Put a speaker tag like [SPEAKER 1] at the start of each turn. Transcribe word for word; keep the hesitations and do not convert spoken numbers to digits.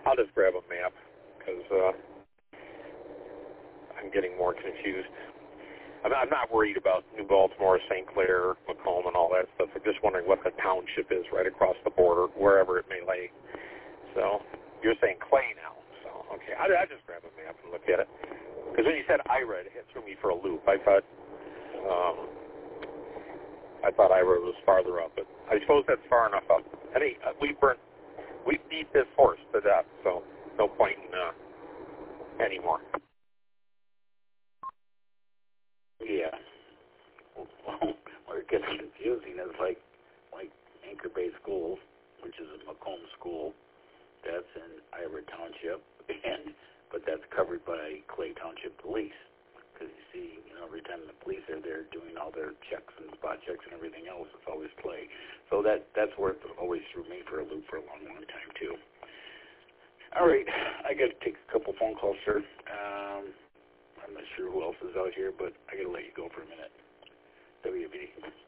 [SPEAKER 1] I'll just grab a map because uh, I'm getting more confused. I'm not, I'm not worried about New Baltimore, Saint Clair, Macomb, and all that stuff. I'm just wondering what the township is right across the border, wherever it may lay. So you're saying Clay now. So, okay, I, I just grab a map and look at it. Because when you said Ira, it threw me for a loop. I thought um, I thought Ira was farther up, but I suppose that's far enough up. Any, uh, we burnt, we beat this horse to death, so no point in uh, anymore.
[SPEAKER 2] Yeah. Where it gets confusing is like like Anchor Bay School, which is a Macomb school, that's in Ira Township, and but that's covered by Clay Township Police. Because you see, you know, every time the police are there doing all their checks and spot checks and everything else, it's always Clay. So that that's where it always threw me for a loop for a long, long time too. All right, I got to take a couple phone calls, sir. Um, I'm not sure who else is out here, but I got to let you go for a minute. W B D.